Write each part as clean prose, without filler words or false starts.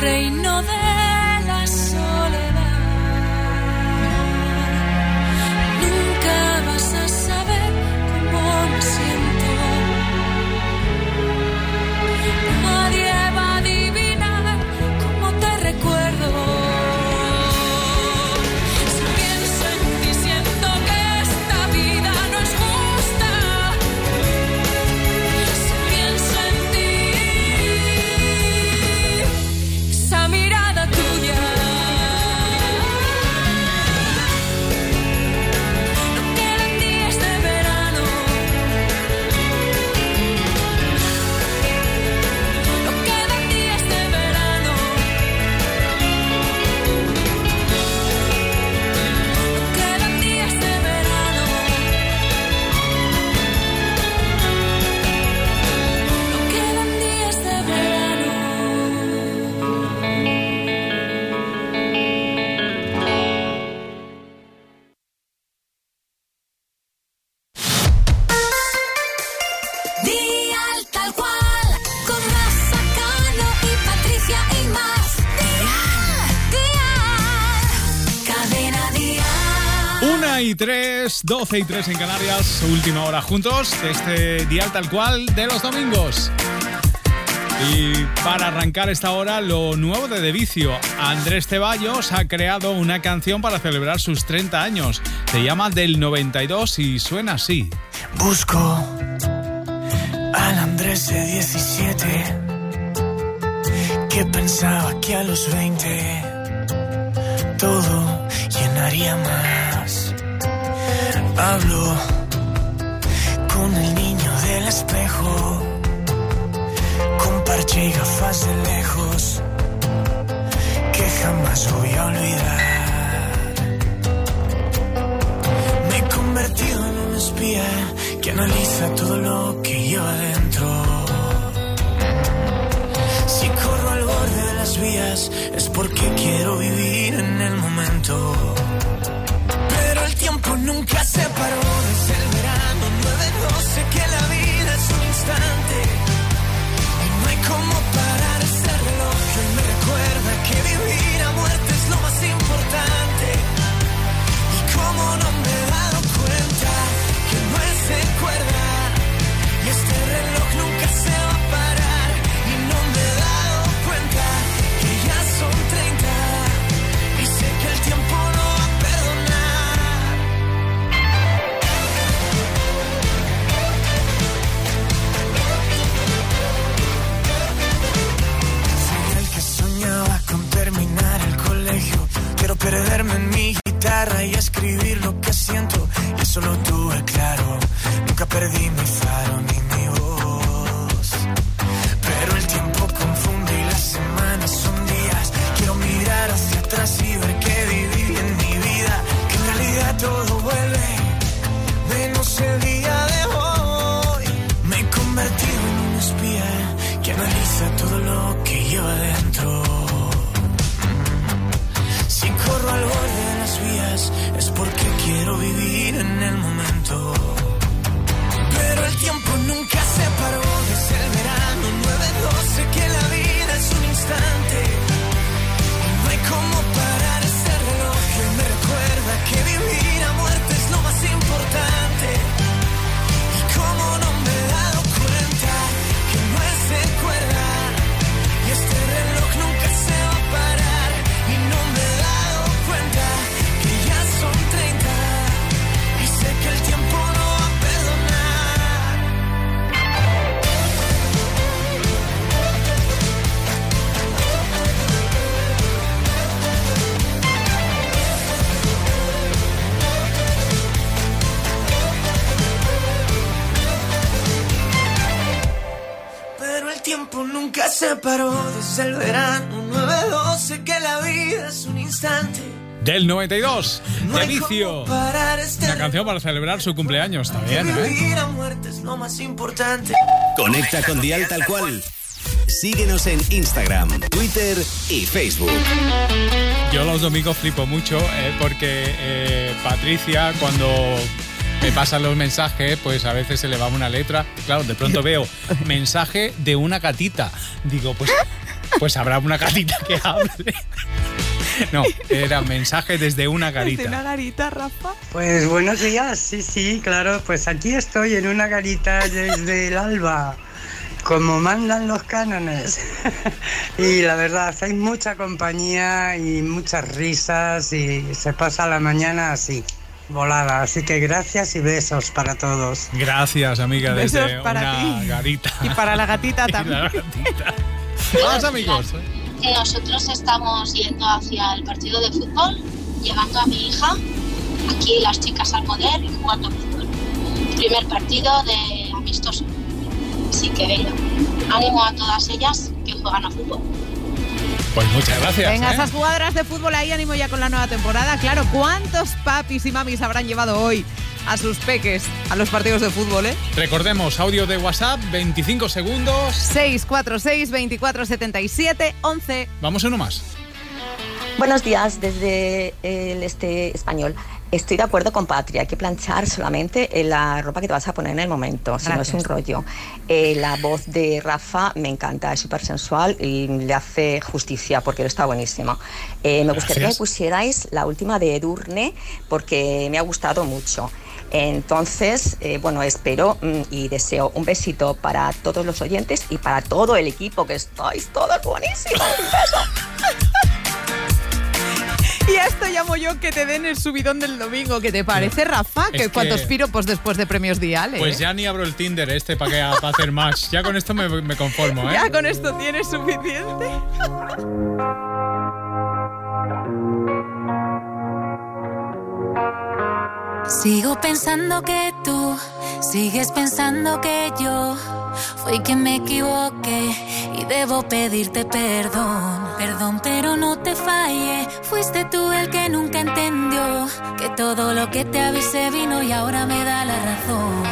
reino de la soledad. Nunca vas a saber cómo me siento. Nadie va a adivinar cómo te recuerdo. Y 3, 12 y 3 en Canarias, última hora juntos de este Dial Tal Cual de los domingos. Y para arrancar esta hora, lo nuevo de De Vicio. Andrés Ceballos ha creado una canción para celebrar sus 30 años. Se llama Del 92 y suena así. Busco al Andrés de 17 que pensaba que a los 20 todo llenaría más. Hablo con el niño del espejo, con parche y gafas de lejos, que jamás voy a olvidar. Me he convertido en un espía que analiza todo lo que lleva dentro. Si corro al borde de las vías es porque quiero vivir en el momento. Pero el tiempo nunca se paró desde el verano 9/12, que la vida es un instante y no hay como parar ese reloj que me recuerda que vivir a muerte es lo más importante. Y como no me he dado cuenta que no es en cuerda y este reloj nunca se va a parar, y no me he dado cuenta que ya son 30 y sé que el tiempo no va a perdonar. Con terminar el colegio, quiero perderme en mi guitarra y escribir lo que siento. Y eso lo tuve claro, nunca perdí mi faro ni mi voz. Pero el tiempo confunde y las semanas son días. Quiero mirar hacia atrás y ver que viví en mi vida, que en realidad todo vuelve, menos el día de hoy. Me he convertido en un espía que analiza todo lo que lleva dentro. Si corro al borde de las vías es porque quiero vivir en el momento. Pero el tiempo nunca se paró desde el verano 9/12, que la vida es un instante y no hay como parar ese reloj que me recuerda que vivir a muerte es lo más importante. Y como no me he dado cuenta que no es en cuerda y este reloj nunca se va a parar, y no me he dado cuenta que ya son 30 y sé que el tiempo no va a perdonar. Pero el tiempo nunca se paró desde el verano 9/12, que la vida es un instante. Del 92, De Vicio. Una canción para celebrar su cumpleaños también, ¿eh? Vivir a muerte es lo más importante. Conecta con Dial Tal Cual. Síguenos en Instagram, Twitter y Facebook. Yo los domingos flipo mucho porque Patricia, cuando me pasan los mensajes, pues a veces se le va una letra. Claro, de pronto veo mensaje de una gatita. Digo, pues Pues habrá una gatita que hable. No, era mensaje desde una garita. ¿Desde una garita, Rafa? Pues buenos días, sí, claro, pues aquí estoy en una garita desde el alba, como mandan los cánones. Y la verdad, hay mucha compañía y muchas risas y se pasa la mañana así, volada. Así que gracias y besos para todos. Gracias, amiga, desde Besos para una ti. garita. Y para la gatita Y la también. gatita. Vamos, amigos. Nosotros estamos yendo hacia el partido de fútbol, llevando a mi hija, aquí las chicas al poder y jugando a fútbol. Primer partido de amistoso. Así que venga, ánimo a todas ellas que juegan a fútbol. Pues muchas gracias. Venga, esas jugadoras de fútbol ahí, ánimo ya con la nueva temporada. Claro, ¿cuántos papis y mamis habrán llevado hoy a sus peques a los partidos de fútbol, Recordemos, audio de WhatsApp, 25 segundos. 646 24 77 11. Vamos a uno más. Buenos días desde el este español. Estoy de acuerdo con Patria, hay que planchar solamente la ropa que te vas a poner en el momento, si no es un rollo. La voz de Rafa me encanta, es súper sensual y le hace justicia porque está buenísimo. Me gustaría que pusierais la última de Edurne porque me ha gustado mucho. Entonces, bueno, espero y deseo un besito para todos los oyentes y para todo el equipo, que estáis todos buenísimos. Un beso. Y a esto llamo yo que te den el subidón del domingo. ¿Qué te parece, Rafa? Es que- ¿Cuántos piropos después de premios Dial? Pues ya ni abro el Tinder para hacer más. Ya con esto me conformo, ¿eh? Ya con esto tienes suficiente. Sigo pensando que tú sigues pensando que yo fui quien me equivoqué y debo pedirte perdón. Perdón, pero no te fallé. Fuiste tú el que nunca entendió que todo lo que te avisé vino y ahora me da la razón.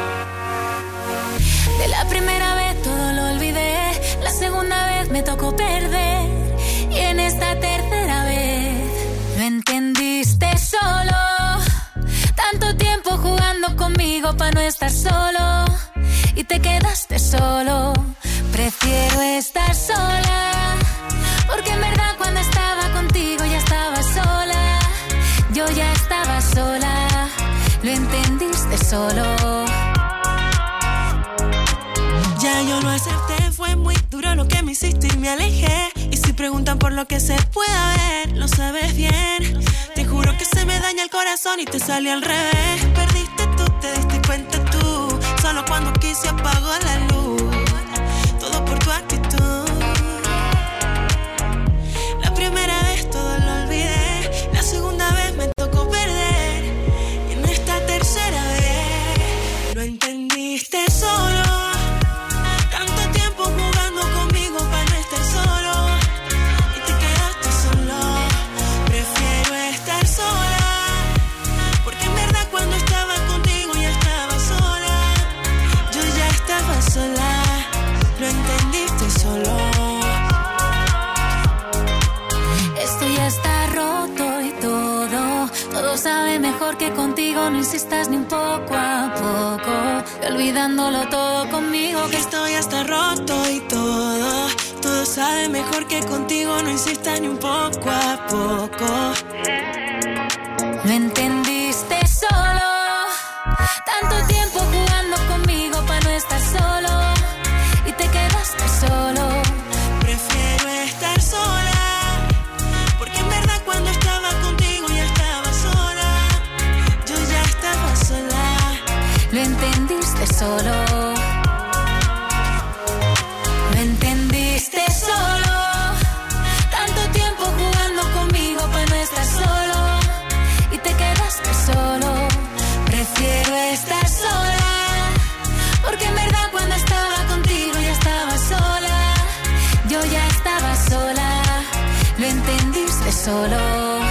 De la primera vez todo lo olvidé, la segunda vez me tocó perder y en esta tercera vez lo entendiste solo. Tanto tiempo jugando conmigo para no estar solo y te quedaste solo. Prefiero estar sola, porque en verdad cuando estaba contigo ya estaba sola. Yo ya estaba sola, lo entendiste solo. Ya yo lo acepté, fue muy duro lo que me hiciste y me alejé. Y si preguntan por lo que se pueda ver, lo sabes bien. Te juro que se me daña el corazón y te sale al revés. Perdiste tú, te diste cuenta tú. Solo cuando quise apagó la luz. Todo por tu actitud. La primera vez todo lo olvidé. La segunda vez me tocó perder. Y en esta tercera vez lo entendiste solo. Tanto tiempo jugando conmigo para no estar solo y te quedaste solo. Prefiero estar sola, porque en verdad cuando estaba contigo ya estaba sola. Yo ya estaba sola, lo entendiste solo. Esto ya está roto y todo sabe mejor que contigo. No insistas ni un poco a poco, y olvidándolo todo conmigo. Que estoy hasta roto y todo sabe mejor que contigo. No insistas ni un poco a poco. Lo entendiste solo. Tanto tiempo jugando conmigo para no estar solo y te quedaste solo. Prefiero estar sola, porque en verdad cuando estaba contigo ya estaba sola. Yo ya estaba sola. Lo entendiste solo. Lo entendiste solo. Tanto tiempo jugando conmigo para no estar solo y te quedaste solo. Prefiero estar sola, porque en verdad cuando estaba contigo ya estaba sola. Yo ya estaba sola. Lo entendiste solo.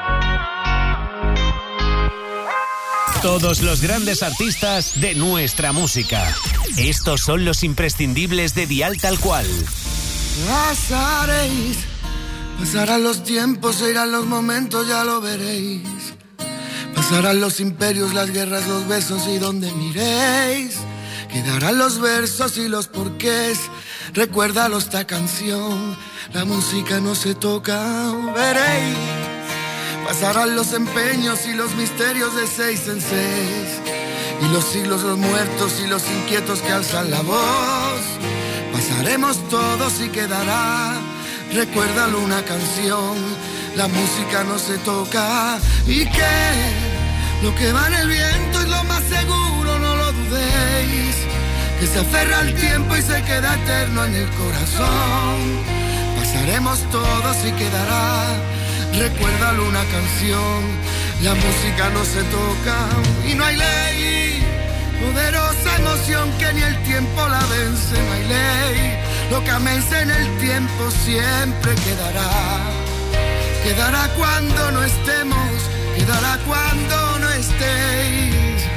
Todos los grandes artistas de nuestra música. Estos son los imprescindibles de Dial Tal Cual. Pasaréis, pasarán los tiempos, se irán los momentos, ya lo veréis. Pasarán los imperios, las guerras, los besos y donde miréis. Quedarán los versos y los porqués recuérdalo esta canción, la música no se toca, veréis. Pasarán los empeños y los misterios de 6 en 6, y los siglos, los muertos y los inquietos que alzan la voz. Pasaremos todos y quedará, recuérdalo una canción, la música no se toca. Y que lo que va en el viento es lo más seguro, no lo dudéis, que se aferra al tiempo y se queda eterno en el corazón. Pasaremos todos y quedará, recuérdalo una canción, la música no se toca y no hay ley, poderosa emoción que ni el tiempo la vence, no hay ley, lo que amence en el tiempo siempre quedará, quedará cuando no estemos, quedará cuando no estéis.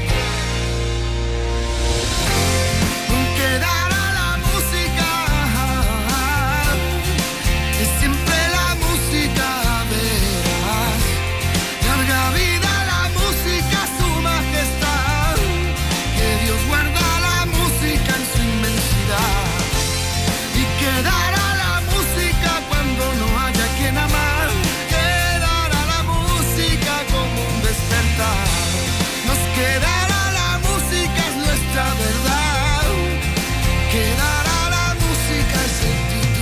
Quedará la música, es siempre la música, verás. Larga vida la música, su majestad, que Dios guarda la música en su inmensidad. Y quedará la música cuando no haya quien amar, quedará la música como un despertar. Nos quedará la música, es nuestra verdad. Quedará la música, es el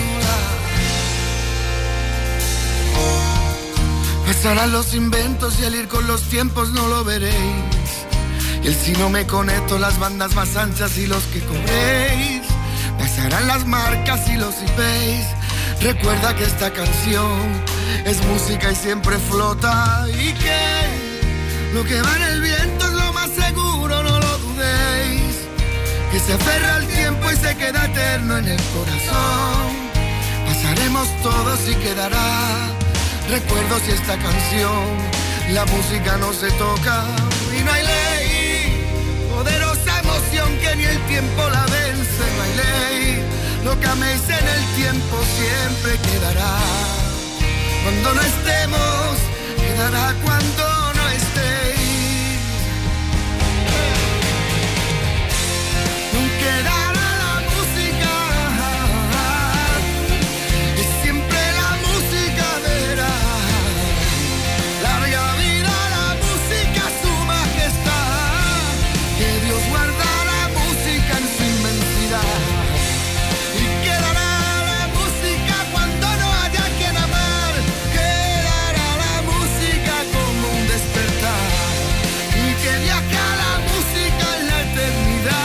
titular. Pasarán los inventos y al ir con los tiempos no lo veréis. Y el si no me conecto, las bandas más anchas y los que cobréis. Pasarán las marcas y los IPs. Recuerda que esta canción es música y siempre flota. Y que lo que va en el viento es lo más seguro, no lo dudéis, que se aferra al tiempo y se queda eterno en el corazón. Pasaremos todos y quedará recuerdos y esta canción, la música no se toca y no hay ley, poderosa emoción que ni el tiempo la vence, no hay ley, lo que améis en el tiempo siempre quedará, cuando no estemos, quedará cuando no estéis. Quedará la música, es siempre la música, verás. Larga vida la música, su majestad, que Dios guarda la música en su inmensidad. Y quedará la música cuando no haya quien amar, quedará la música como un despertar. Y que viaja la música en la eternidad.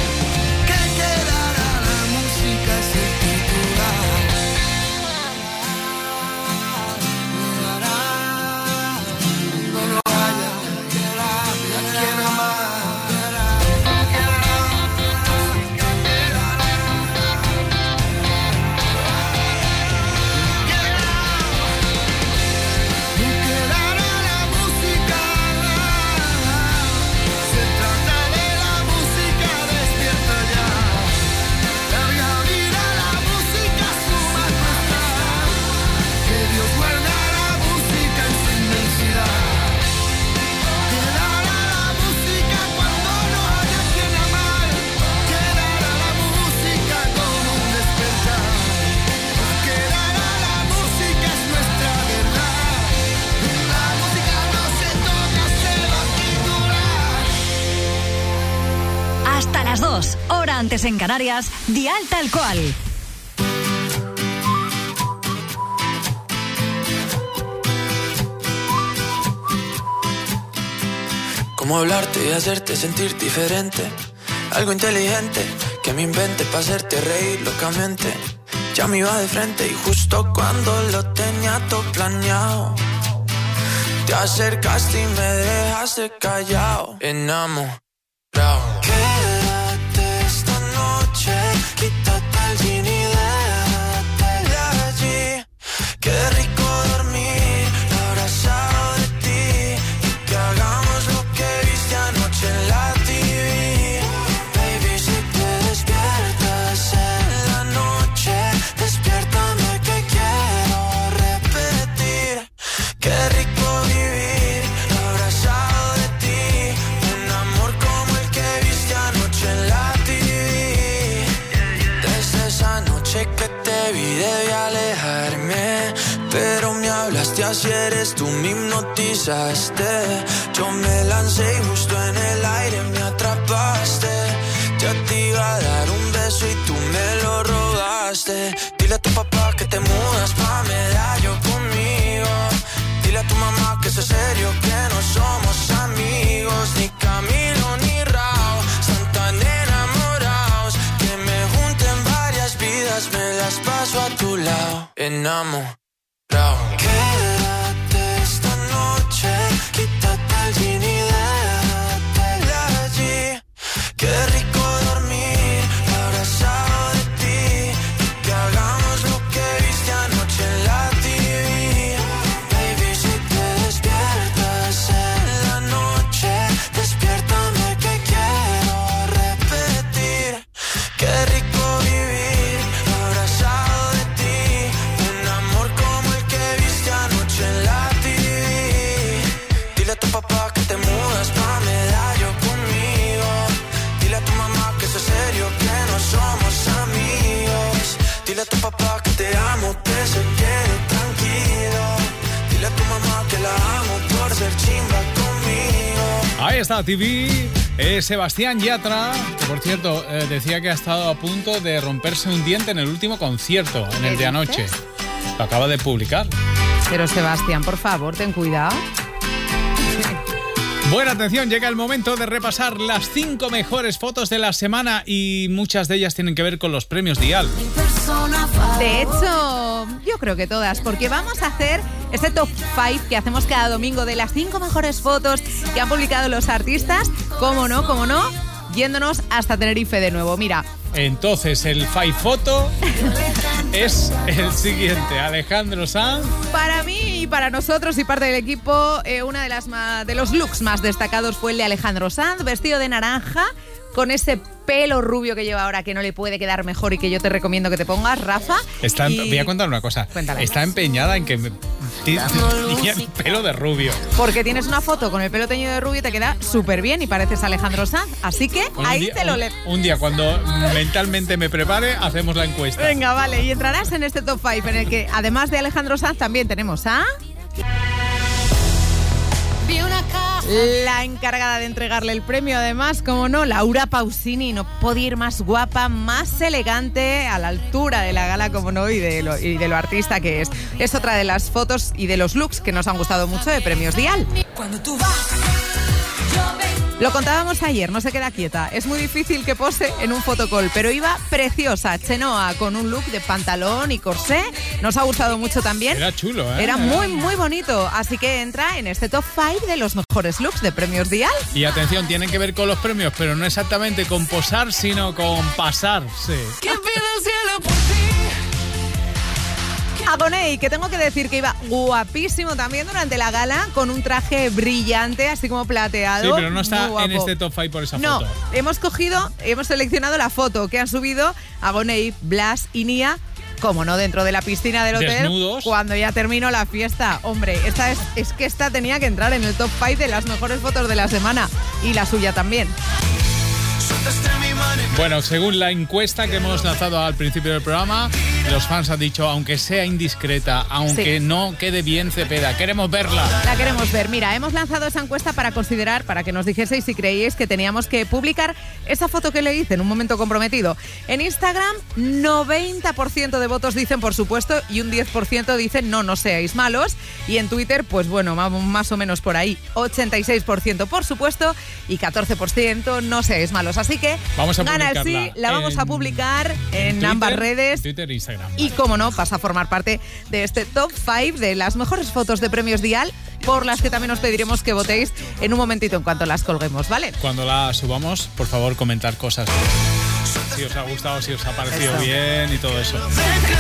Hasta las 2, hora antes en Canarias, Dial Tal Cual. Cómo hablarte y hacerte sentir diferente, algo inteligente que me invente para hacerte reír locamente. Ya me iba de frente y justo cuando lo tenía todo planeado, te acercaste y me dejaste callado, enamorado. Quédate esta noche, quítate el jean y déjate de allí. Qué rico dormir abrazado de ti y que hagamos lo que viste anoche en la TV. Baby, si te despiertas en la noche, despiértame que quiero repetir. Qué rico vivir abrazado de ti, un amor como el que viste anoche. así eres, tú me hipnotizaste. Yo me lancé y justo en el aire me atrapaste. Ya te iba a dar un beso y tú me lo robaste. Dile a tu papá que te mudas pa' Medallo conmigo. Dile a tu mamá que eso es serio, que no somos amigos. Ni Camilo ni Rao, están tan enamorados que me junten varias vidas, me las paso a tu lado. Enamorado. Quédate esta noche, quítate el jean y déjate de allí. Qué rico dormir abrazado de ti y que hagamos lo que viste anoche en la TV. Baby, si te despiertas en la noche, despiértame que quiero repetir. Qué rico vivir abrazado de ti, un amor como el que viste anoche en la TV. Dile a tu papá que te mudas pa' Medallo conmigo. Dile a tu mamá que eso es serio, que no somos amigos. Dile a tu papá que te amo, que se quede tranquilo. Dile a tu mamá que la amo por ser chimba conmigo. Ahí está, TV. Sebastián Yatra, que por cierto, decía que ha estado a punto de romperse un diente en el último concierto, en el de anoche. Lo acaba de publicar. Pero Sebastián, por favor, ten cuidado. Buena atención, llega el momento de repasar las 5 mejores fotos de la semana y muchas de ellas tienen que ver con los premios Dial. De hecho, yo creo que todas, porque vamos a hacer ese top 5 que hacemos cada domingo de las 5 mejores fotos que han publicado los artistas. Cómo no, yéndonos hasta Tenerife de nuevo. Mira. Entonces, el 5 foto es el siguiente. Alejandro Sanz. Para mí y para nosotros y parte del equipo, una de los looks más destacados fue el de Alejandro Sanz, vestido de naranja, con ese pelo rubio que lleva ahora, que no le puede quedar mejor y que yo te recomiendo que te pongas, Rafa. Voy a contar una cosa. Cuéntala. Está empeñada en que tiene el pelo de rubio. Porque tienes una foto con el pelo teñido de rubio y te queda súper bien y pareces Alejandro Sanz. Así que bueno, ahí te lo leo. Un día, cuando mentalmente me prepare, hacemos la encuesta. Venga, vale. Y entrarás en este top 5 en el que, además de Alejandro Sanz, también tenemos a... la encargada de entregarle el premio, además, como no, Laura Pausini. No podía ir más guapa, más elegante, a la altura de la gala, como no, y de lo artista que es. Es otra de las fotos y de los looks que nos han gustado mucho de Premios Dial. Cuando tú vas, lo contábamos ayer, no se queda quieta. Es muy difícil que pose en un fotocall, pero iba preciosa. Chenoa con un look de pantalón y corsé. Nos ha gustado mucho también. Era chulo, ¿eh? Era muy, muy bonito. Así que entra en este top 5 de los mejores looks de Premios Dial. Y atención, tienen que ver con los premios, pero no exactamente con posar, sino con pasarse. que pido el cielo por ti. Agoney, que tengo que decir que iba guapísimo también durante la gala, con un traje brillante, así como plateado. Sí, pero no está en este top 5 por esa foto. No, hemos seleccionado la foto que han subido Agoney, Blas y Nia, como no, dentro de la piscina del hotel. Desnudos. Cuando ya terminó la fiesta. Hombre, esta tenía que entrar en el top 5 de las mejores fotos de la semana. Y la suya también. Bueno, según la encuesta que hemos lanzado al principio del programa, los fans han dicho, aunque sea indiscreta, aunque no quede bien Cepeda, queremos verla. La queremos ver. Mira, hemos lanzado esa encuesta para considerar, para que nos dijeseis si creíais que teníamos que publicar esa foto que le hice en un momento comprometido. En Instagram, 90% de votos dicen por supuesto y un 10% dicen no seáis malos. Y en Twitter, pues bueno, más o menos por ahí, 86% por supuesto y 14% no seáis malos. Así que vamos a gana el sí, la vamos a publicar en Twitter, ambas redes. Twitter e Instagram. Y como no, vas a formar parte de este top 5 de las mejores fotos de Premios Dial, por las que también os pediremos que votéis en un momentito en cuanto las colguemos, ¿vale? Cuando la subamos, por favor, comentar cosas. Si os ha gustado, si os ha parecido bien y todo eso.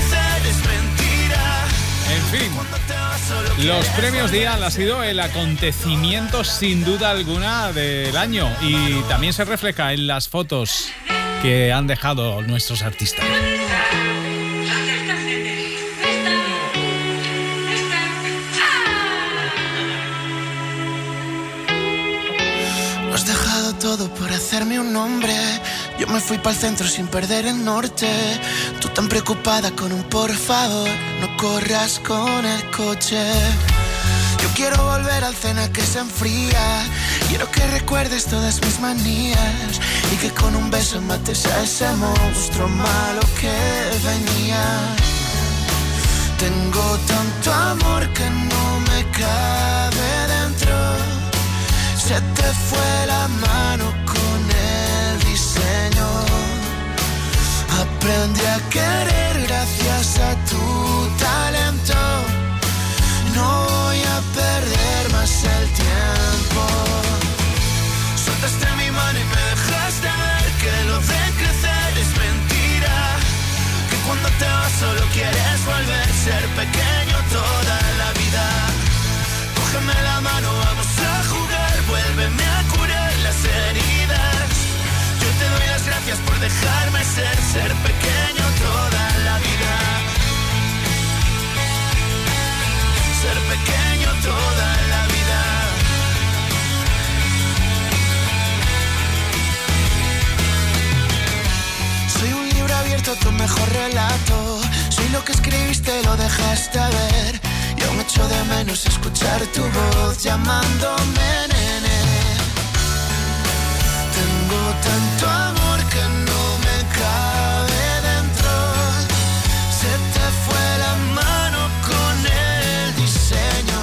En fin, los Premios Dial ha sido el acontecimiento sin duda alguna del año y también se refleja en las fotos que han dejado nuestros artistas. Has dejado todo por hacerme un nombre. Yo me fui para el centro sin perder el norte. Tú tan preocupada con un por favor, no corras con el coche. Yo quiero volver al cena que se enfría. Quiero que recuerdes todas mis manías y que con un beso mates a ese monstruo malo que venía. Tengo tanto amor que no me cabe dentro. Se te fue la mano con el diseño. Aprendí a querer gracias a tu talento. No voy a perder más el tiempo. Soltaste mi mano y me dejaste ver que lo de crecer es mentira. Que cuando te vas solo quieres volver, ser pequeño toda la vida. Cógeme la mano, vamos a jugar, vuélveme a curar las heridas. Yo te doy las gracias por dejarme ser pequeño toda la vida. Ser pequeño toda la vida. Soy un libro abierto, tu mejor relato. Soy lo que escribiste, lo dejaste ver. Y aún echo de menos escuchar tu voz llamándome nene. Tengo tanto amor que no me cabe dentro. Se te fue la mano con el diseño.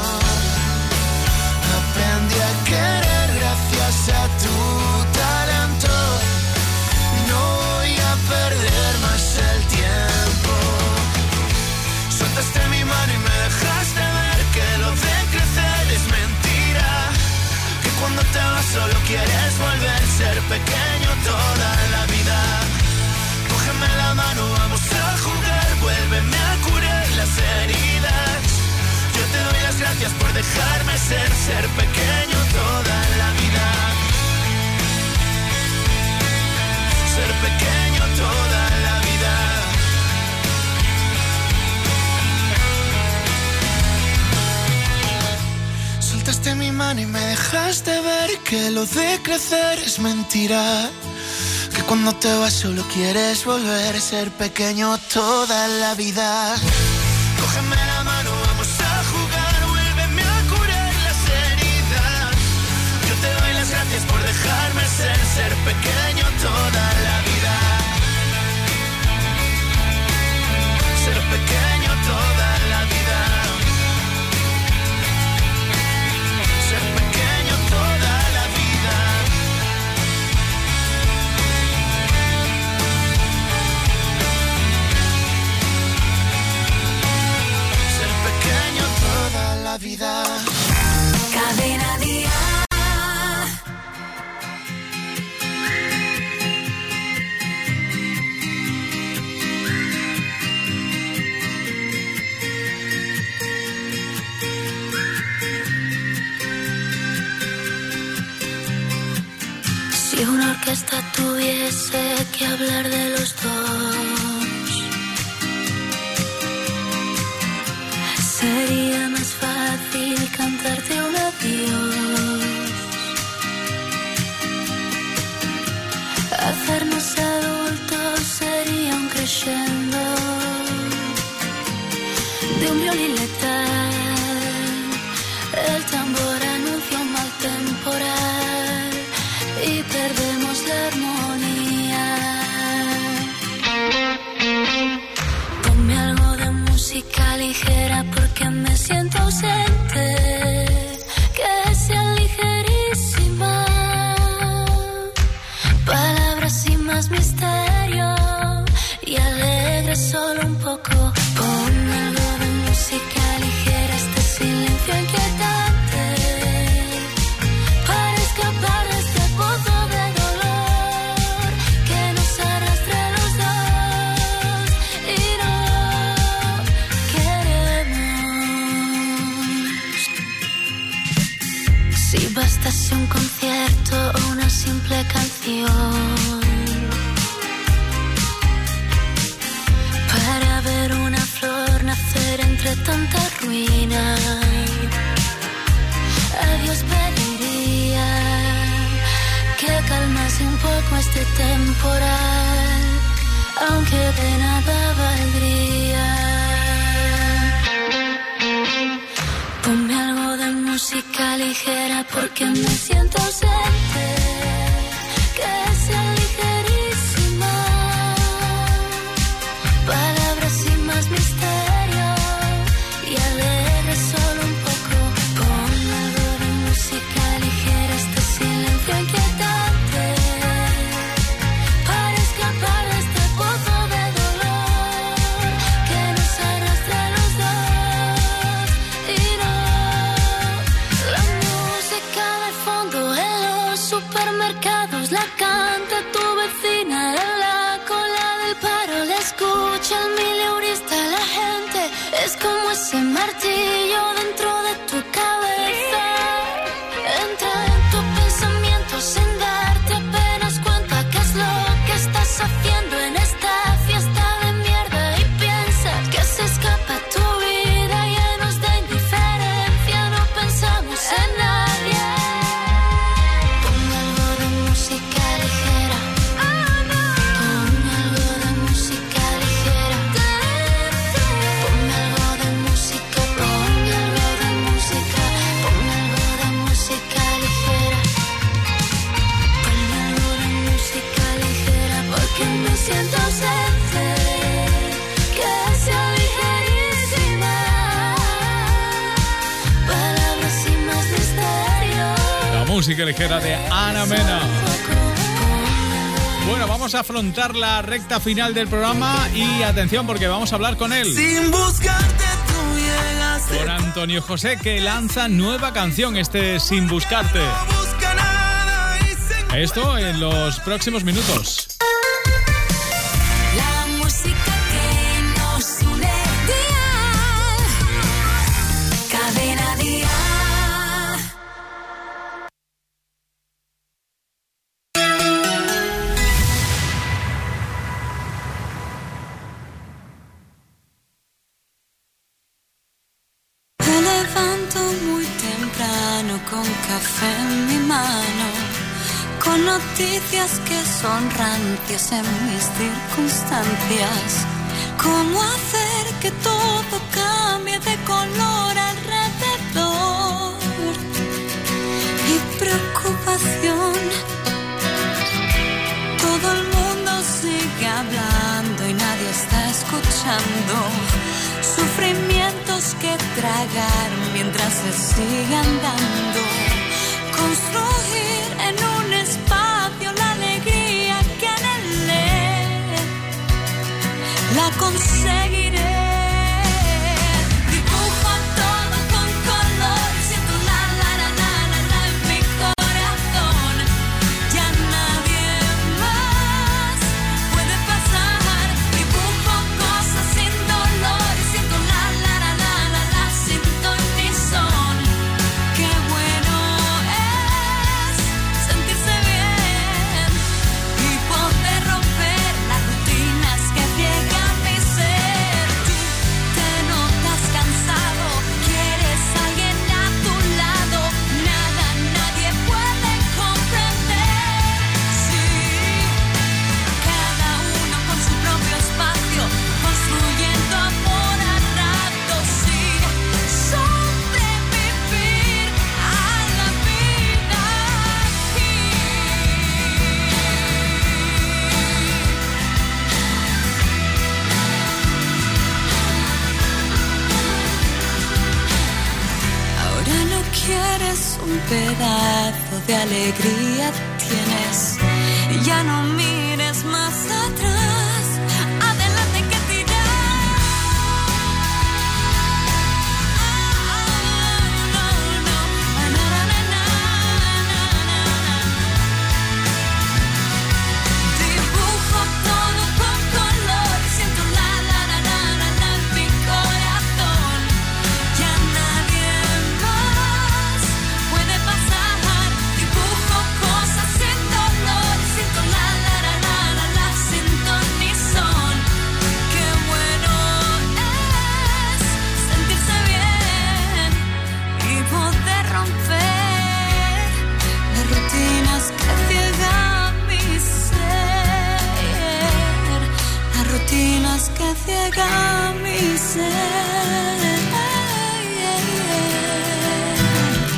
Aprendí a querer gracias a tu talento. No voy a perder más el tiempo. Soltaste mi mano y me dejaste ver que lo de crecer es mentira. Que cuando te vas solo quieres volver, ser pequeño toda la vida. Cógeme la mano, vamos a jugar, vuélveme a curar las heridas. Yo te doy las gracias por dejarme ser pequeño toda la vida. Ser pequeño toda la vida. Soltaste mi mano y me dejaste ver que lo de crecer es mentira. Que cuando te vas solo quieres volver, ser pequeño toda la vida. Cógeme la mano, vamos a jugar, vuélveme a curar las heridas. Yo te doy las gracias por dejarme ser pequeño toda la vida. Ser pequeño toda la vida. Ser pequeño toda la vida. Ser pequeño toda la vida. Cadena Día. Si una orquesta tuviese que hablar de los dos, sería más fácil cantarte un adiós. Hacernos adultos sería un crescendo de un violín letal. El tambor anuncia un mal temporal y perdemos la armonía. Ponme algo de música ligera porque me siento ausente. Que sea ligerísima. Palabras sin más misterio y alegre solo un poco. Ponme algo de música ligera, este silencio inquietante. Para escapar de este pozo de dolor que nos arrastra a los dos y no queremos. Si bastase un concierto o una simple canción para ver una flor nacer entre tanta ruina, a Dios pediría que calmase un poco este temporal, aunque de nada valdría. Ponme algo de música ligera porque me siento ausente. Que sea ligerísima. Palabras sin más misterio y alegre solo un poco. Pon algo de música ligera, este silencio inquietante, para escapar de este pozo de dolor que nos arrastra a los dos. Y no, la música de fondo en los supermercados la canta tu vecina en la cola del paro, la escucha el mileurista, la gente es como ese martillo dentro de tu cabeza. Entra en tus pensamientos sin darte apenas cuenta qué es lo que estás haciendo en esta fiesta de mierda y piensas que se escapa tu vida llenos de indiferencia, no pensamos en nadie. Pon algo de música ligera. Pon algo de música ligera. Pon algo de música, pon algo de música, pon algo de música ligera. Pon algo de música ligera porque me siento ausente. Que sea ligerísima. Palabras sin más misterio. La música ligera de Ana Mena. Bueno, vamos a afrontar la recta final del programa y atención porque vamos a hablar con él. Sin buscarte tú llegaste. Con Antonio José, que lanza nueva canción, Sin Buscarte. Busca nada y se Esto en los próximos minutos. La música que nos une. Dial. Cadena Dial. Me levanto muy temprano con café en mi mano, con noticias que son rancias en mis circunstancias. ¿Cómo hacer que todo cambie de color alrededor? Mi preocupación. Todo el mundo sigue hablando y nadie está escuchando. Sufrimientos que tragar mientras se sigue andando. Construir en un espacio la alegría que anhelé. La conseguiré. Dibujo todo con color. Siento la la la la la la en mi corazón. Ya nadie más puede pasar. Dibujo cosas sin dolor. Siento la la la la la la sin ton ni son. Qué bueno es sentirse bien y poder romper las rutinas que ciegan mi ser. Tú te notas cansado, quieres a alguien a tu lado. Nada, nadie puede comprender. Sí, cada uno con su propio espacio, construyendo amor a ratos. Sí, sobrevivir a la vida aquí. Ahora no quieres un pedazo de alegría, tienes. Ya no mires más atrás, adelante que tirar. No, no, na, na, na, na, na, na. Dibujo todo con color, siento la la la la la la en mi corazón. Ya nadie más puede pasar. Dibujo cosas sin dolor, siento la la la la la la sin ton ni son. Qué bueno es sentirse bien y poder romper las rutinas que ciegan mi ser. Las rutinas que ciegan mi ser.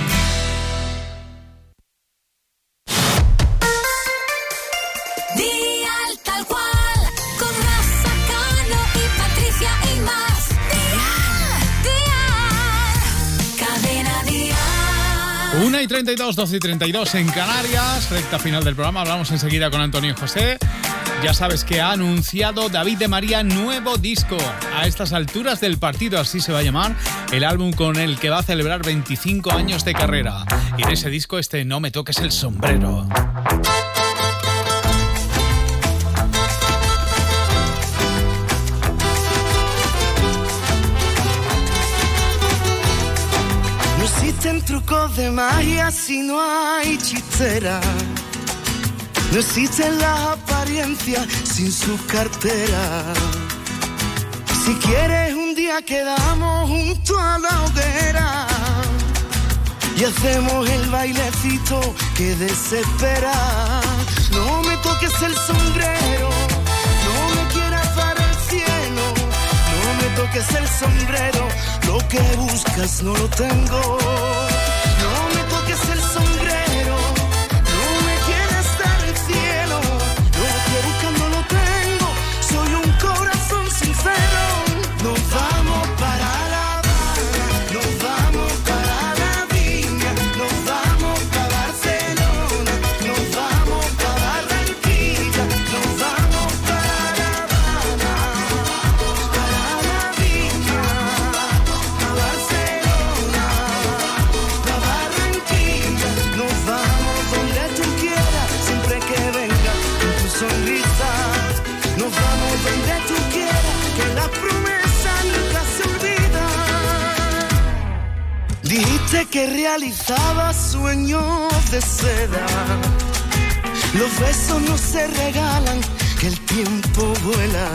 1:32, 12:32 en Canarias, recta final del programa. Hablamos enseguida con Antonio José. Ya sabes que ha anunciado David de María nuevo disco. A estas alturas del partido, así se va a llamar el álbum con el que va a celebrar 25 años de carrera. Y en ese disco No me toques el sombrero. No existen trucos de magia si no hay hechicera. No existen las apariencias sin su cartera. Si quieres un día quedamos junto a la hoguera y hacemos el bailecito que desespera. No me toques el sombrero, no me quieras para el cielo. No me toques el sombrero, lo que buscas no lo tengo. No me toques el sombrero, no me quieras dar el cielo. Lo que buscas no lo tengo, soy un corazón sincero. Nos vamos para La Habana, nos vamos para la Viña, nos vamos para Barcelona, nos vamos para Barranquilla, nos vamos para La Habana, para la Viña, a Barcelona, a Barranquilla, nos vamos donde tú quieras, siempre que vengas con tu sonrisa, nos vamos donde tú quieras, que la promesa nunca se olvida. Dijiste que realizabas sueños de seda. Los besos no se regalan, que el tiempo vuela.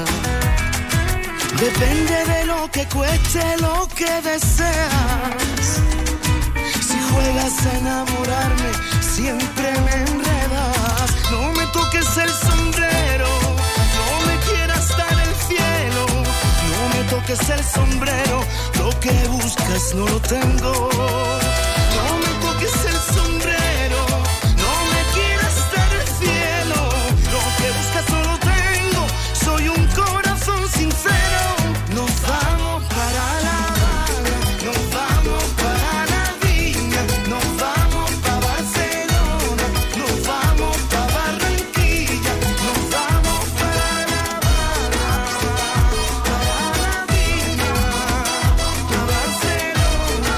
Depende de lo que cueste lo que deseas. Si juegas a enamorarme, siempre me enredas. No me toques el sombrero, no me quieras dar el cielo. No me toques el sombrero, lo que buscas no lo tengo. No me toques el sombrero, no me quieras dar el cielo. Lo que buscas no lo tengo, soy un corazón sincero. Nos vamos para La Habana, nos vamos para la Viña, nos vamos para Barcelona, nos vamos para Barranquilla, nos vamos para La Habana, para la Viña, a Barcelona,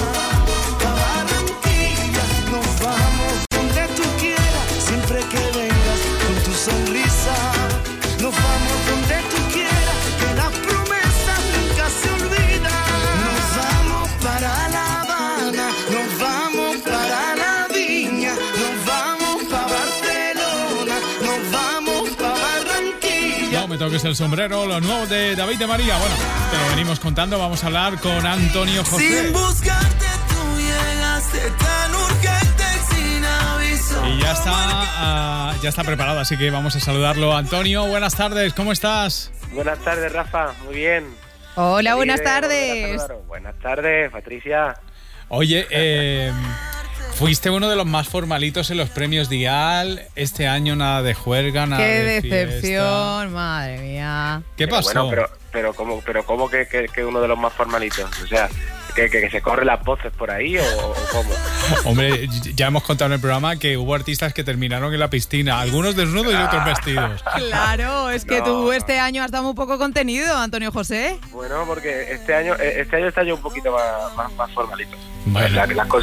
a Barranquilla, nos vamos donde tú quieras, siempre que vengas con tu sonrisa, nos vamos donde tú quieras, que la promesa nunca se olvida. Nos vamos para La Habana, nos vamos para la Viña, nos vamos para Barcelona, nos vamos para Barranquilla. No me toques el sombrero, lo nuevo de David de María. Bueno, te lo venimos contando. Vamos a hablar con Antonio José. Sin buscarte tú llegaste tan urgente sin aviso. Y ya está preparado, así que vamos a saludarlo. Antonio, buenas tardes, ¿cómo estás? Buenas tardes, Rafa, muy bien. Hola, buenas tardes. Buenas tardes, Patricia. Oye, fuiste uno de los más formalitos en los premios Dial. Este año nada de juerga, nada Qué de decepción, fiesta. madre mía. ¿Qué pasó? Bueno, pero ¿cómo que uno de los más formalitos? O sea, que se corren las voces por ahí o cómo. Hombre, ya hemos contado en el programa que hubo artistas que terminaron en la piscina, algunos desnudos y otros vestidos. Claro, es que tú este año has dado muy poco contenido, Antonio José. Bueno, porque este año está yo un poquito más formalito. Bueno.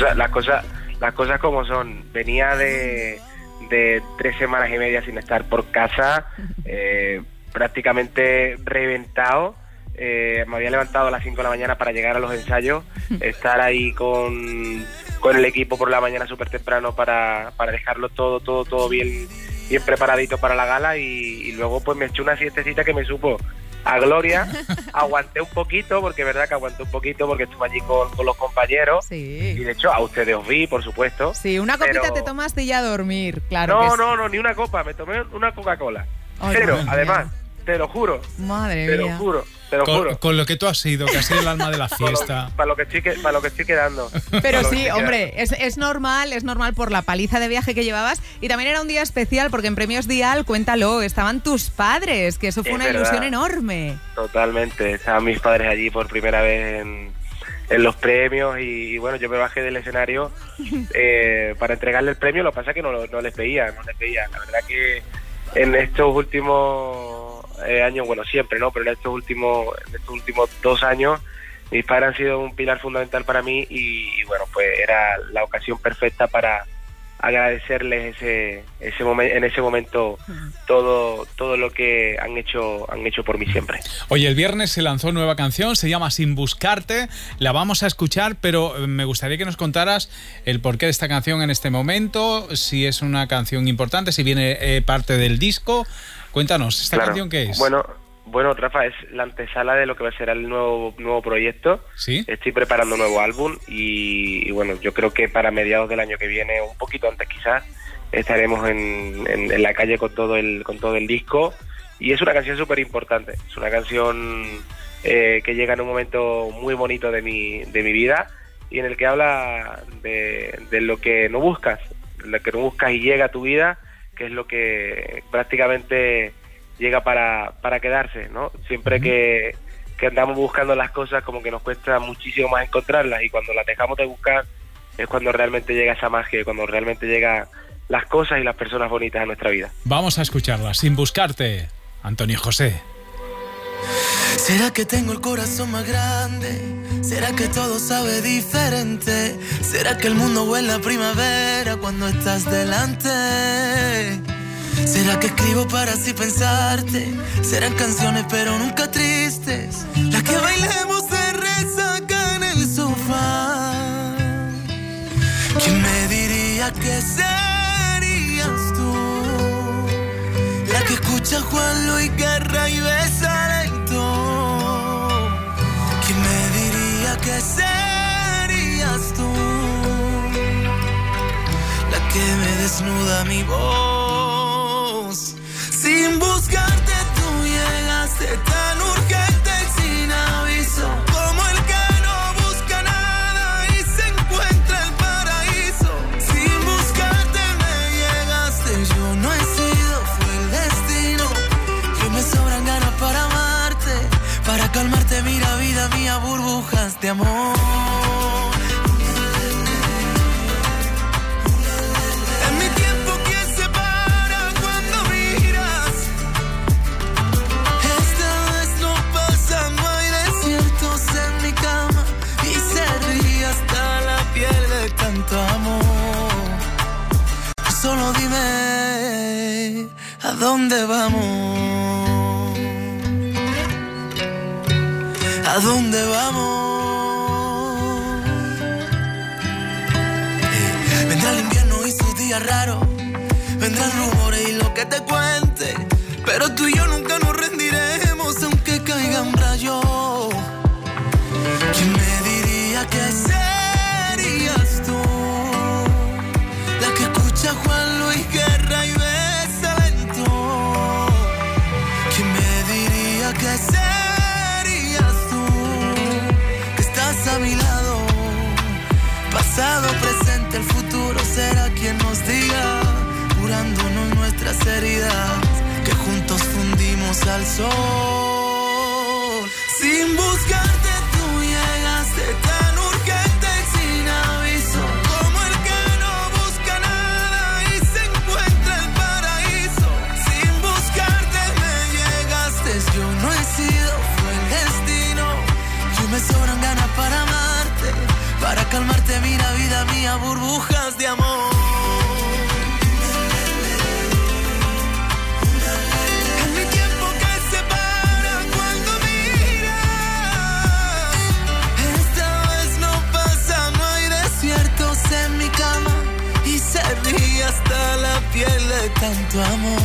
Las cosas como son. Venía de 3 semanas y media sin estar por casa, prácticamente reventado. Me había levantado a las 5 de la mañana para llegar a los ensayos, estar ahí con el equipo por la mañana súper temprano para dejarlo todo bien preparadito para la gala y luego pues me eché una siestecita que me supo a gloria. Aguanté un poquito, porque es verdad que aguanté un poquito porque estuve allí con los compañeros. Sí. Y de hecho a ustedes os vi, por supuesto. Sí, una copita te tomaste y ya a dormir, claro. No, ni una copa, me tomé una Coca-Cola. Ay, Pero madre además, mía. te lo juro. Madre te mía. lo juro. Te lo juro. Con lo que tú has sido, que has sido el alma de la fiesta. Para lo que estoy quedando. Pero sí, hombre, es normal por la paliza de viaje que llevabas. Y también era un día especial porque en Premios Dial, cuéntalo, estaban tus padres, que eso fue Es una verdad. ilusión enorme. Totalmente. Estaban mis padres allí por primera vez los premios y bueno, yo me bajé del escenario para entregarle el premio. Lo que pasa es que no les veía. La verdad que en estos últimos años, bueno, siempre, ¿no? Pero en estos últimos 2 años, mis padres han sido un pilar fundamental para mí y bueno, pues era la ocasión perfecta para agradecerles en ese momento todo lo que han hecho por mí siempre. Oye, el viernes se lanzó nueva canción, se llama Sin Buscarte, la vamos a escuchar, pero me gustaría que nos contaras el porqué de esta canción en este momento, si es una canción importante, si viene parte del disco. Cuéntanos, ¿esta canción qué es? Bueno, Rafa, es la antesala de lo que va a ser el nuevo proyecto. ¿Sí? Estoy preparando un nuevo álbum y bueno, yo creo que para mediados del año que viene, un poquito antes quizás, estaremos en la calle con todo el disco. Y es una canción súper importante. Es una canción que llega en un momento muy bonito de mi vida y en el que habla de lo que no buscas, y llega a tu vida, que es lo que prácticamente llega para quedarse, ¿no? Siempre que andamos buscando las cosas, como que nos cuesta muchísimo más encontrarlas, y cuando las dejamos de buscar es cuando realmente llega esa magia, cuando realmente llegan las cosas y las personas bonitas a nuestra vida. Vamos a escucharla, Sin Buscarte, Antonio José. ¿Será que tengo el corazón más grande? ¿Será que todo sabe diferente? ¿Será que el mundo huele a primavera cuando estás delante? ¿Será que escribo para así pensarte? Serán canciones pero nunca tristes, las que bailemos de resaca en el sofá. ¿Quién me diría que serías tú? La que escucha Juan Luis Guerra y besa lento. ¿Quién me diría que serías tú? La que me desnuda mi voz. Sin buscarte tú llegaste tan urgente y sin aviso, como el que no busca nada y se encuentra el paraíso. Sin buscarte me llegaste, yo no he sido, fue el destino. Yo me sobran ganas para amarte, para calmarte, mira vida mía, burbujas de amor. Tanto amor, solo dime a dónde vamos, a dónde vamos. Vendrá el invierno y sus días raros, vendrán rumores y lo que te cuente, pero tú y yo nunca nos rendiremos aunque caigan rayos. ¿Quién me diría que serías tú? La que escucha Juan Luis Guerra y besa lento. ¿Quién me diría que serías tú? Que estás a mi lado, pasado, presente, el futuro será quien nos diga, curándonos nuestras heridas, que juntos fundimos al sol. Sin buscarte tú llegaste tan urgente y sin aviso, como el que no busca nada y se encuentra el paraíso. Sin buscarte me llegaste, yo no he sido, fue el destino. Yo me sobran ganas para amarte, para calmarte, mira vida mía, burbujas de amor. En mi cama y se ríe hasta la piel de tanto amor.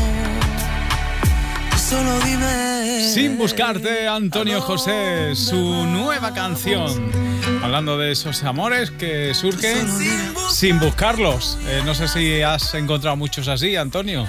Solo dime. Sin buscarte, Antonio José, su nueva canción, hablando de esos amores que surgen sin buscarlos. No sé si has encontrado muchos así, Antonio.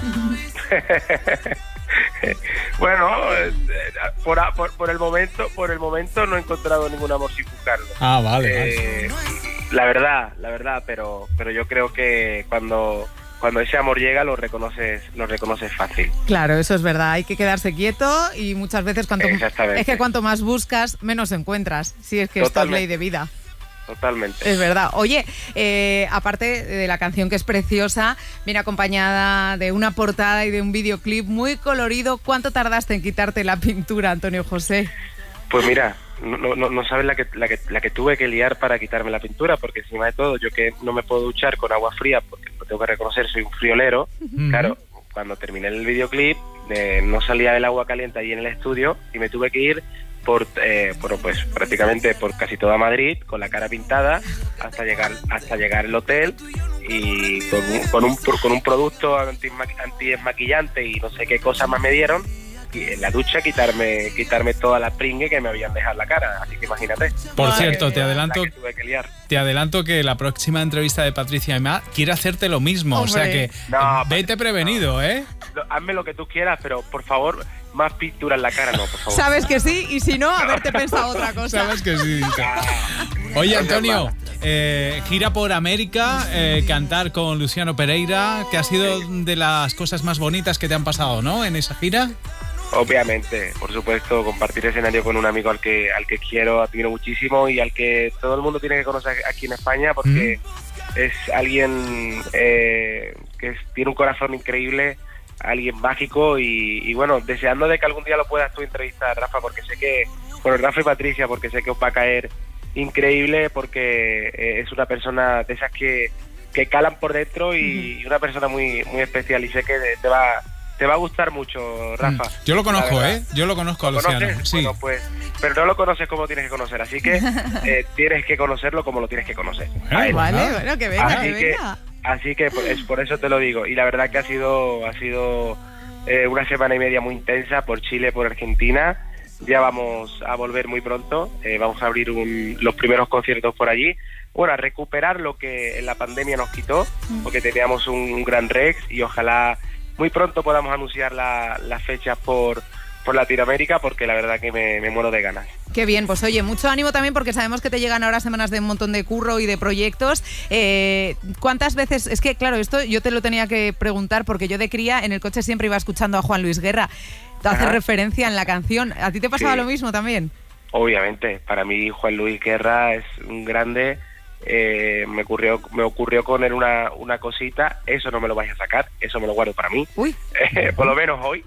Bueno, por el momento no he encontrado ningún amor sin buscarlo. Ah, vale. La verdad, pero yo creo que cuando ese amor llega lo reconoces fácil. Claro, eso es verdad, hay que quedarse quieto y muchas veces cuanto más buscas, menos encuentras, si es que esto es ley de vida. totalmente. Es verdad. Oye, aparte de la canción que es preciosa, viene acompañada de una portada y de un videoclip muy colorido. ¿Cuánto tardaste en quitarte la pintura, Antonio José? Pues mira, no sabes la que tuve que liar para quitarme la pintura, porque encima de todo, yo que no me puedo duchar con agua fría, porque lo tengo que reconocer, soy un friolero. Claro, cuando terminé el videoclip, no salía el agua caliente ahí en el estudio y me tuve que ir pues prácticamente por casi toda Madrid con la cara pintada hasta llegar al hotel, y con un producto anti-esmaquillante y no sé qué cosas más me dieron, y en la ducha quitarme toda la pringue que me habían dejado en la cara, así que imagínate. Por cierto, te adelanto que la próxima entrevista de Patricia Aimá quiere hacerte lo mismo. Hombre. O sea que vete prevenido, ¿eh? Hazme lo que tú quieras, pero por favor, más pintura en la cara no, por favor. Sabes que sí, y si no, haberte pensado otra cosa. Sabes que sí. Oye, Antonio, gira por América, cantar con Luciano Pereira, que ha sido de las cosas más bonitas que te han pasado, ¿no? En esa gira. Obviamente, por supuesto, compartir escenario con un amigo al que quiero, admiro muchísimo y al que todo el mundo tiene que conocer aquí en España, porque es alguien que tiene un corazón increíble, alguien mágico, y bueno, deseando de que algún día lo puedas tú entrevistar, Rafa, porque sé que, bueno, Rafa y Patricia, porque sé que os va a caer increíble, porque es una persona de esas que calan por dentro y una persona muy, muy especial, y sé que te va a gustar mucho, Rafa. Yo lo conozco, Yo lo conozco a Luciano. Sí. Bueno, pues, pero no lo conoces como tienes que conocer, así que tienes que conocerlo como lo tienes que conocer. Bueno, que venga, Así que es por eso te lo digo. Y la verdad que ha sido una semana y media muy intensa por Chile, por Argentina. Ya vamos a volver muy pronto. Vamos a abrir los primeros conciertos por allí. Bueno, a recuperar lo que en la pandemia nos quitó, porque teníamos un gran Rex, y ojalá muy pronto podamos anunciar las fechas por Latinoamérica, porque la verdad que me muero de ganas. Qué bien, pues oye, mucho ánimo también, porque sabemos que te llegan ahora semanas de un montón de curro y de proyectos. ¿Cuántas veces? Es que claro, esto yo te lo tenía que preguntar, porque yo de cría en el coche siempre iba escuchando a Juan Luis Guerra. Te hace referencia en la canción. ¿A ti te pasaba lo mismo también? Obviamente, para mí Juan Luis Guerra es un grande. Me ocurrió con él una cosita. Eso no me lo vais a sacar, eso me lo guardo para mí. Por lo menos hoy.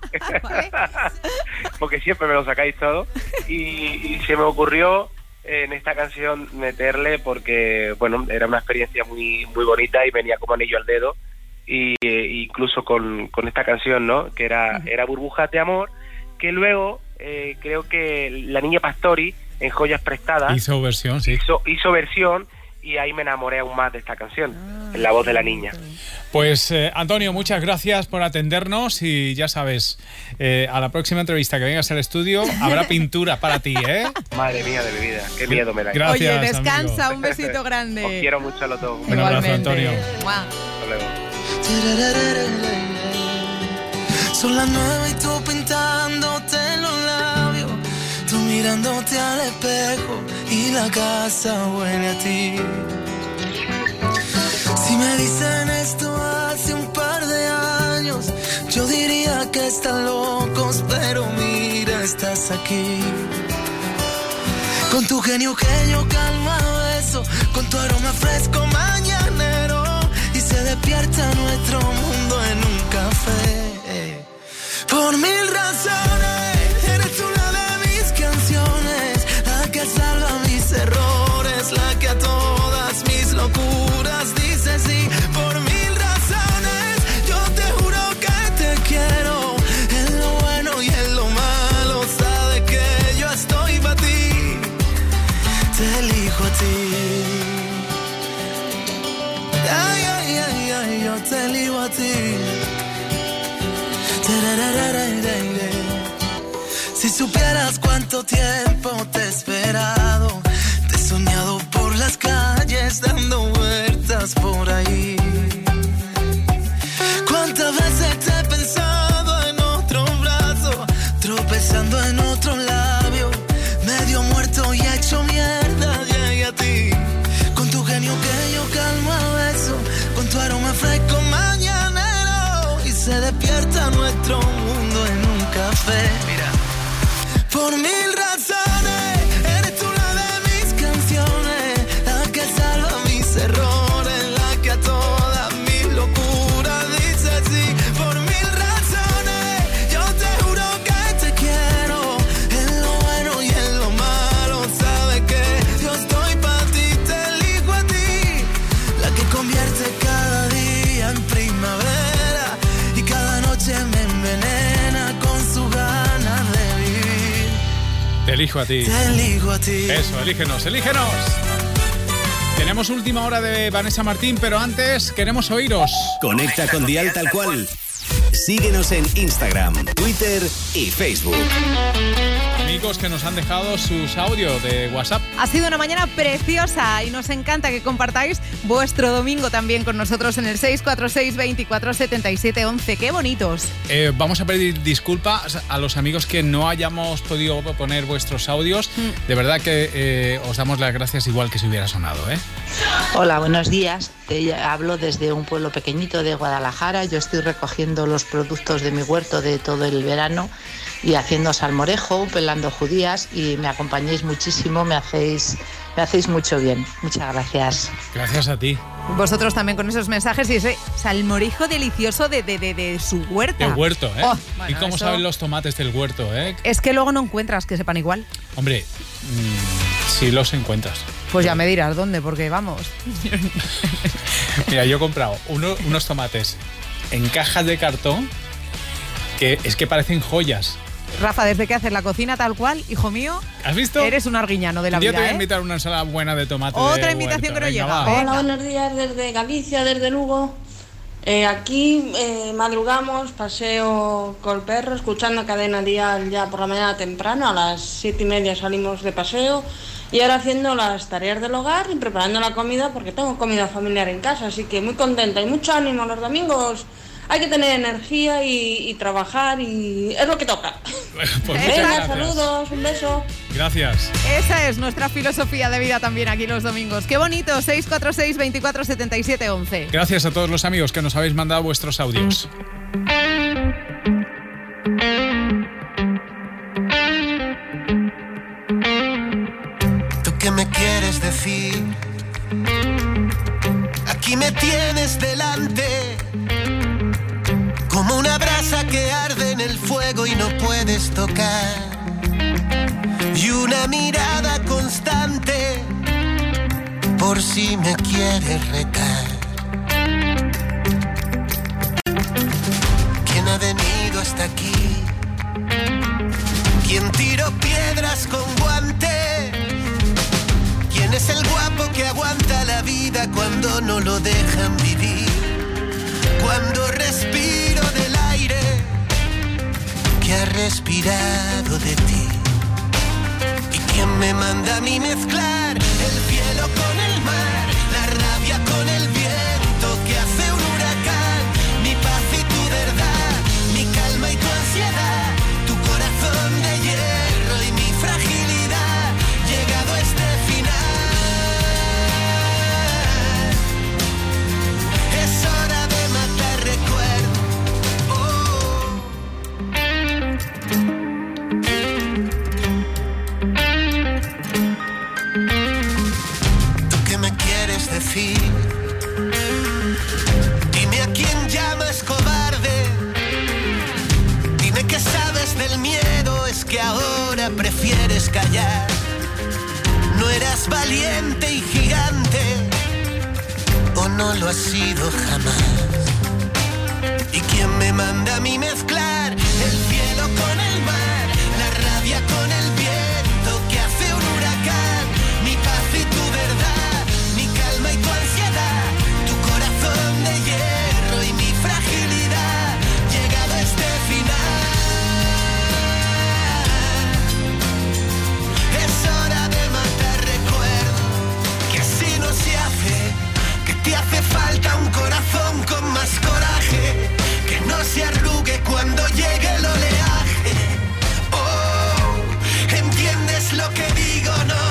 Porque siempre me lo sacáis todo, y se me ocurrió en esta canción meterle, porque bueno, era una experiencia muy, muy bonita y venía como anillo al dedo, y incluso con esta canción, ¿no? Que era Burbujas de Amor, que luego creo que la Niña Pastori en Joyas Prestadas hizo versión, sí. Hizo versión, y ahí me enamoré aún más de esta canción, en la voz de la niña. Pues Antonio, muchas gracias por atendernos, y ya sabes, a la próxima entrevista que vengas al estudio habrá pintura para ti, ¿eh? Madre mía de mi vida, qué miedo me da. Gracias, oye, descansa, amigo. Un besito grande. Os quiero mucho a los dos. Un abrazo, Antonio. Hasta luego. Son las 9 y tú pintándote los labios, tú mirándote al espejo y la casa huele a ti. Si me dicen esto hace un par de años, yo diría que están locos, pero mira, estás aquí. Con tu genio que yo calmo a beso, con tu aroma fresco mañanero, y se despierta nuestro mundo en un café. Por mil razones, eres una de mis canciones, la que salva mis errores, la que a todas mis locuras dice sí. Por mil razones, yo te juro que te quiero, en lo bueno y en lo malo, sabes que yo estoy para ti, te elijo a ti. Ay, ay, ay, ay, yo te elijo a ti. Si supieras cuánto tiempo te he esperado, te he soñado por las calles dando vueltas por ahí. Cuántas veces te he pensado en otro brazo, tropezando en otro labio, medio muerto y hecho mierda, llegué a ti. Con tu genio que yo calmo a beso, con tu aroma fresco mañanero, y se despierta nuestro mundo en un café. Mira. Por mil razones, eres tú una de mis canciones, la que elijo a ti. Te elijo a ti. Eso, elígenos. Tenemos última hora de Vanessa Martín, pero antes queremos oíros. Conecta con Dial Tal Cual. Síguenos en Instagram, Twitter y Facebook. Amigos que nos han dejado sus audios de WhatsApp. Ha sido una mañana preciosa y nos encanta que compartáis vuestro domingo también con nosotros en el 646 24 77 11. ¡Qué bonitos! Vamos a pedir disculpas a los amigos que no hayamos podido poner vuestros audios. De verdad que os damos las gracias igual que si hubiera sonado, ¿eh? Hola, buenos días. Hablo desde un pueblo pequeñito de Guadalajara. Yo estoy recogiendo los productos de mi huerto de todo el verano y haciendo salmorejo, pelando judías, y me acompañáis muchísimo, me hacéis mucho bien. Muchas gracias. Gracias a ti. Vosotros también con esos mensajes y ese salmorejo delicioso de su huerta. De huerto, ¿eh? Oh, ¿Y cómo saben los tomates del huerto, eh? Es que luego no encuentras que sepan igual. Hombre, sí los encuentras. Pues ya me dirás dónde, porque vamos. Mira, yo he comprado unos tomates en cajas de cartón que es que parecen joyas. Rafa, desde que haces la cocina tal cual, hijo mío, ¿has visto? Eres un arguiñano de la vida, Yo te voy a invitar una ensalada buena de tomate. Otra invitación que no llega. Hola, buenos días desde Galicia, desde Lugo. Aquí madrugamos, paseo con el perro, escuchando Cadena Dial ya por la mañana temprano. A las 7:30 salimos de paseo y ahora haciendo las tareas del hogar y preparando la comida porque tengo comida familiar en casa, así que muy contenta y mucho ánimo los domingos. Hay que tener energía y trabajar y es lo que toca. Pues venga, saludos, un beso. Gracias. Esa es nuestra filosofía de vida también aquí los domingos. Qué bonito, 646 24 77 11. Gracias a todos los amigos que nos habéis mandado vuestros audios. ¿Tú qué me quieres decir? Aquí me tienes delante, como una brasa que arde en el fuego y no puedes tocar, y una mirada constante por si me quieres retar. ¿Quién ha venido hasta aquí? ¿Quién tiró piedras con guante? ¿Quién es el guapo que aguanta la vida cuando no lo dejan vivir? Cuando respiro del aire que ha respirado de ti. ¿Y quién me manda a mí mezclar el cielo con el mar, la rabia con el viento que hace un huracán? Mi paz y tu verdad, mi calma y tu ansiedad, tu corazón de hierro y mi fragilidad. Llegado a este final, es hora de matar recuerdos. ¿Tú qué me quieres decir? Dime a quién llamas cobarde. Dime qué sabes del miedo, es que ahora prefieres callar. No eras valiente y gigante, o no lo has sido jamás. ¿Y quién me manda a mí mezclar el cielo con el mar, la rabia con el viento que hace un huracán? Mi paz y tu verdad, mi calma y tu ansiedad, tu corazón de hierro y mi fragilidad. Llegado a este final, es hora de matar recuerdos, que así no se hace, que te hace falta un corazón con más coraje, que no se arrugue cuando llegue el oleaje. Oh, ¿entiendes lo que digo? No,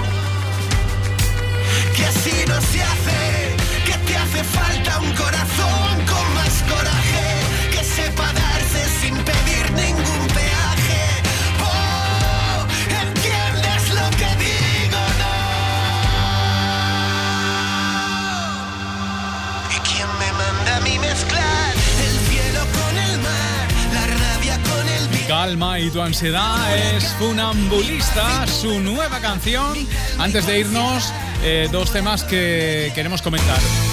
que así no se hace, que te hace falta un corazón con más coraje, que sepa darse sin pedir ningún peaje. Oh, ¿entiendes lo que digo? No. ¿Y quién me manda a mí mezclar el cielo con el mar, la rabia con el viento? Calma y tu ansiedad es Funambulista, su nueva canción. Antes de irnos, dos temas que queremos comentar.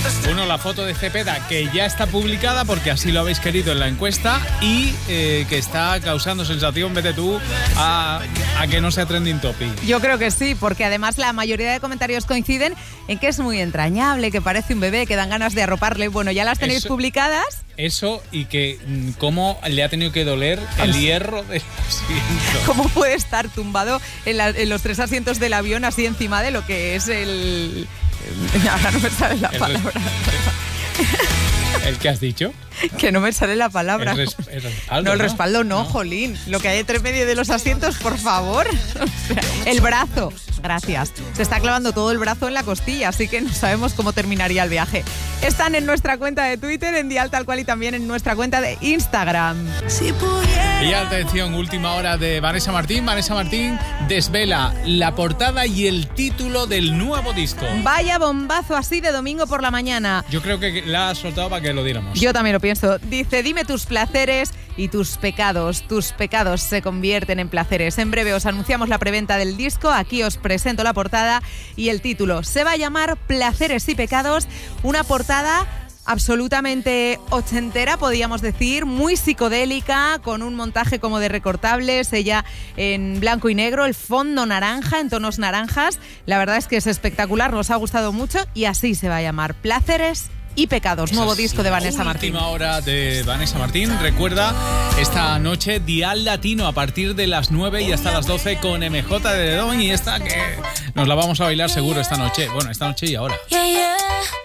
Uno, la foto de Cepeda, que ya está publicada porque así lo habéis querido en la encuesta y que está causando sensación, vete tú, a que no sea trending topic. Yo creo que sí, porque además la mayoría de comentarios coinciden en que es muy entrañable, que parece un bebé, que dan ganas de arroparle. Bueno, ya las tenéis publicadas. Eso, y que cómo le ha tenido que doler el hierro del asiento. ¿Cómo puede estar tumbado en los 3 asientos del avión así encima de lo que es el... Ahora no me sale la palabra. ¿El que has dicho? Que no me sale la palabra. El respaldo, no, el respaldo no, jolín. Lo que hay entre medio de los asientos, por favor. O sea, el brazo. Gracias. Se está clavando todo el brazo en la costilla, así que no sabemos cómo terminaría el viaje. Están en nuestra cuenta de Twitter, en Dial Tal Cual, y también en nuestra cuenta de Instagram. Y atención, última hora de Vanessa Martín. Vanessa Martín desvela la portada y el título del nuevo disco. Vaya bombazo así de domingo por la mañana. Yo creo que la ha soltado para que lo diéramos. Yo también lo pienso. Dice, dime tus placeres y tus pecados. Tus pecados se convierten en placeres. En breve os anunciamos la preventa del disco. Aquí os presento la portada y el título. Se va a llamar Placeres y Pecados. Una portada absolutamente ochentera, podríamos decir, muy psicodélica, con un montaje como de recortables, ella en blanco y negro, el fondo naranja, en tonos naranjas. La verdad es que es espectacular, nos ha gustado mucho y así se va a llamar, Placeres y Pecados, nuevo disco de Vanessa Martín. Última hora de Vanessa Martín. Recuerda, esta noche Dial Latino a partir de las 9 y hasta las 12 con MJ de Don, y esta que nos la vamos a bailar seguro esta noche. Bueno, esta noche y ahora. Yeah, yeah.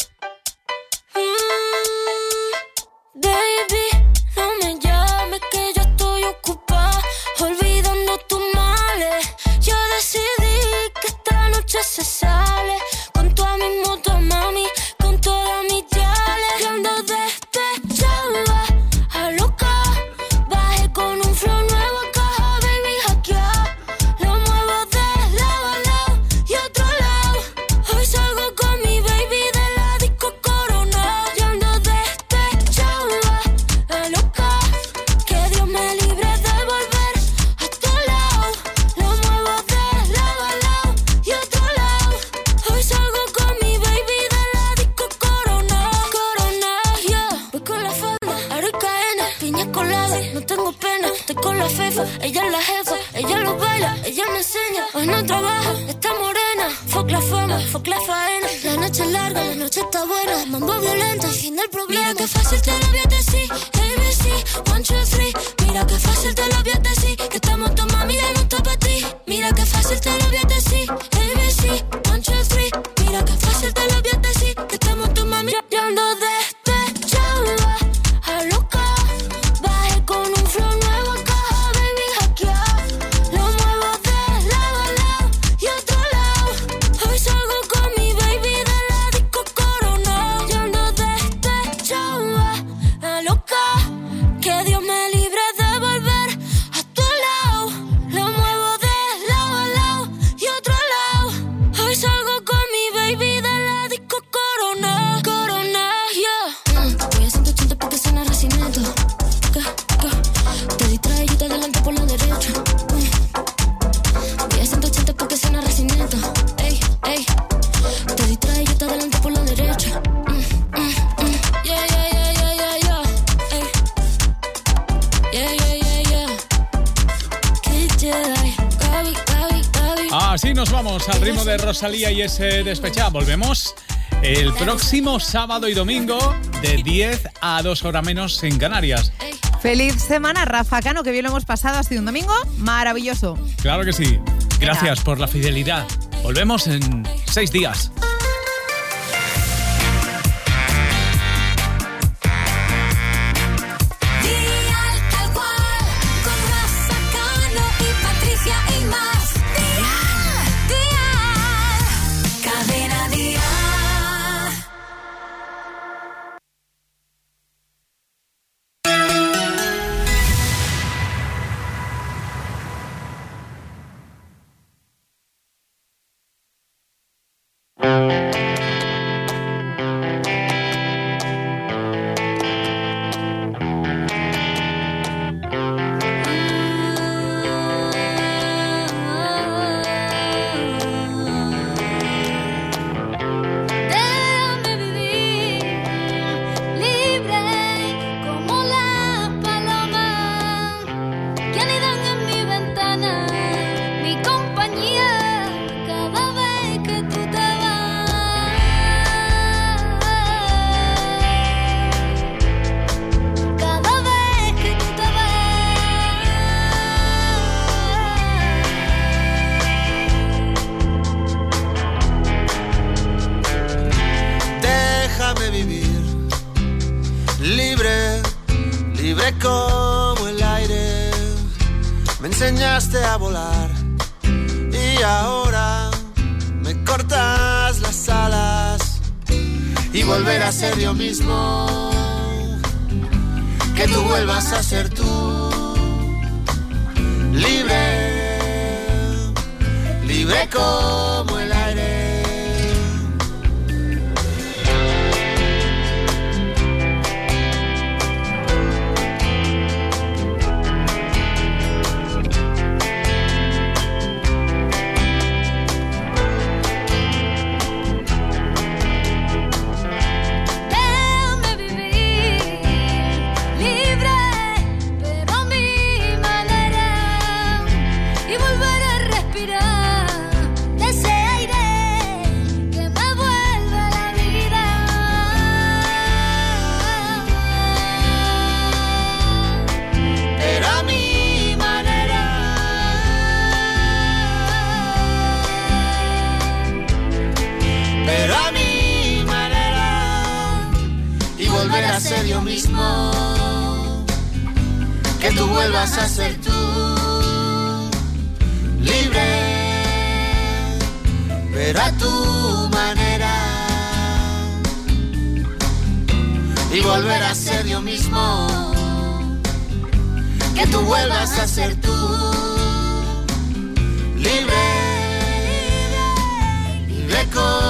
Baby, no me llames que yo estoy ocupada, olvidando tus males. Yo decidí que esta noche se sale con toda mi moto, mami, con todas mis yales. Yo ando despechada, a loca, bajé con un flow nuevo, caja, baby, hackeada. Lo muevo de lado a lado y otro lado. Hoy salgo con mi baby de la disco Corona. Yo ando despechada, a loca, que Dios me libre de volver a tu lado. Lo muevo de lado a lado y otro lado. Hoy salgo con mi baby de la disco Corona. Corona, yeah. Voy con la fama, Aricaena, piña colada, no tengo pena. Estoy con la fefa, ella es la jefa, ella lo baila, ella me enseña. Hoy no trabaja, está morena. Fuck la fama, fuck la faena. La noche es larga, la noche está buena. Mambo violento, el fin del problema. Mira que fácil te lo voy a decir, ABC, 1, 2, 3. Mira que fácil te lo voy a decir, que estamos todos mami de no para ti. Mira que fácil te lo voy a decir, ABC, 1, 2, 3. Mira que fácil te lo voy a decir, que estamos todos mami. Yo ando despechada, a loca, bajé con un flow nuevo, caja, baby, hackeada. Lo muevo de lado a lado y otro lado. Hoy salgo con mi baby de la disco Corona. Yo ando despechada, a loca, que Dios me libre de volver a tu lado. Lo muevo de lado a lado y otro lado. Hoy salgo con mi baby de la disco Corona. Corona, yeah. Voy a 180 porque suena Renacimiento. Te distrae y te adelanto por la derecha. Voy a 180 porque suena Renacimiento. Ey, ey. Te distrae y te adelanto por la derecha. Yeah, yeah, yeah, yeah, yeah, yeah. Ey. Yeah, yeah, yeah, yeah. Kid Jedi. Gaby, Gaby, Gaby. Así nos vamos al ritmo de Rosalía y ese despechado. Volvemos el próximo sábado y domingo de 10 a 2 horas menos en Canarias. Feliz semana, Rafa Cano, que bien lo hemos pasado. Ha sido un domingo maravilloso. Claro que sí. Gracias por la fidelidad. Volvemos en 6 días. Dial Tal Cual, con Rafa Cano y Patricia y más. Dial, cadena Dial. libre, libre como el aire. Me enseñaste a volar y ahora me cortas las alas y volver a ser yo mismo, que tú vuelvas a ser tú. Libre, libre como el aire. Ser yo mismo, que tú vuelvas a ser tú. Libre, pero a tu manera, y volver a ser yo mismo, que tú vuelvas a ser tú. Libre, libre como